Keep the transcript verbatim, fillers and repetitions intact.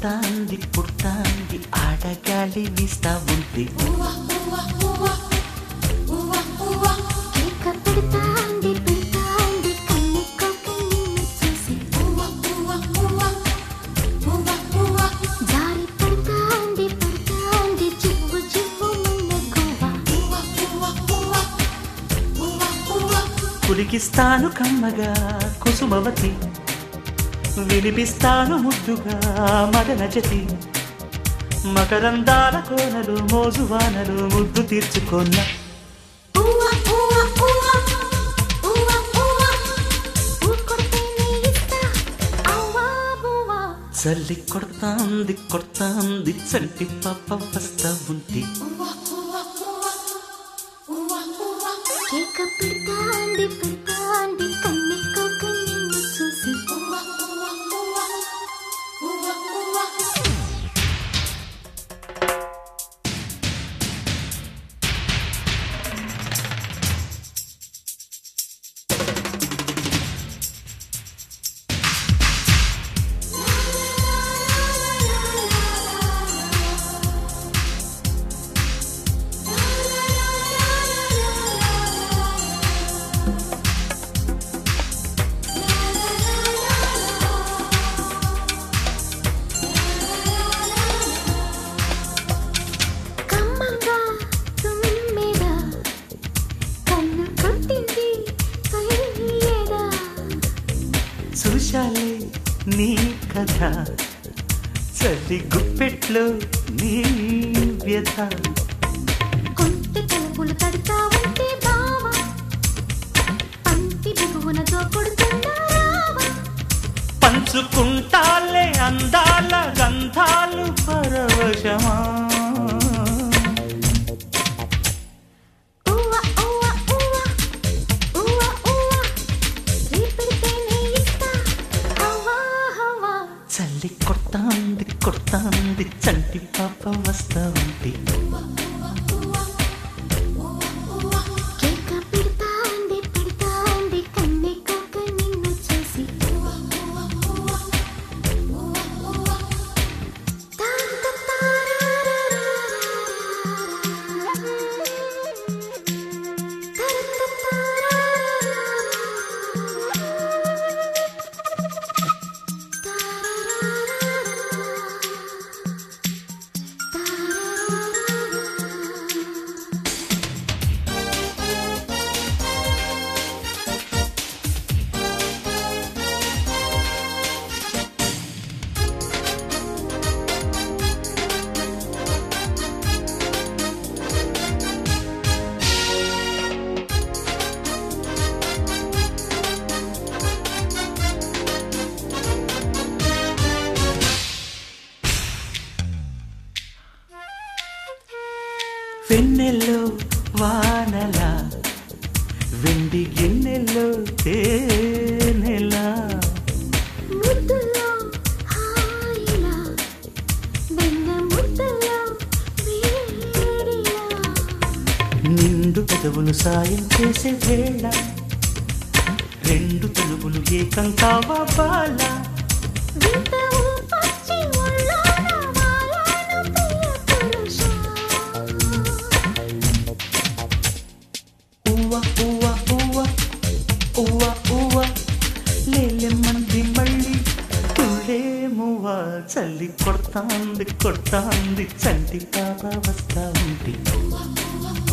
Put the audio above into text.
పుడతాంది పుడతాంది ఆడగాలి వీస్తా ఉంది కులికిస్తాను కమ్మగా కుసుమవతి వినిపిస్తాను ముద్దుగా మదన జతి మకరందాల కోనలు మోజువానలు ముద్దు తీర్చుకున్న చల్లి కొడతాంది కొడతాంది చంటి పాప వస్తా ఉంది పెడతాంది పెడతాంది కన్నెక్కో కన్నెను చూసి చూశాలే నీ కథ చల్లి గుప్పెట్లో నీ వ్యథ కొంటె తలుపులు తడతా ఉంటే బావా పంటి బిగువున దోకొడుతుందా రావా పంచుకుంటాలే అందాల గంధాలు పరవశమా చల్లి కొడతాంది కొడతాంది చంటి పాప వస్తా ఉంది కేక పెడతాంది పెడతాంది కన్నెక్కో కన్నెను చూసి వెన్నెల్లో వానల వెండి గిన్నెల్లో తేనెలా ముద్దులో హాయిలా వెన్న ముద్దలో వేడిలా నిండు పెదవులు సాయం చేసే వేళ రెండు తలుపులు ఏకం కావా బాల వింత ఊపొచ్చి ఒళ్ళోన వాలాను ప్రియ పురుషా ఉవ్వ ఉవ్వ ఉవ్వ ఉవ్వ ఉవ్వ లేలే మంది మళ్ళీ తుళ్ళేమువ్వ చల్లి కొడతాంది కొడతాంది చంటి పాప వస్తా ఉంది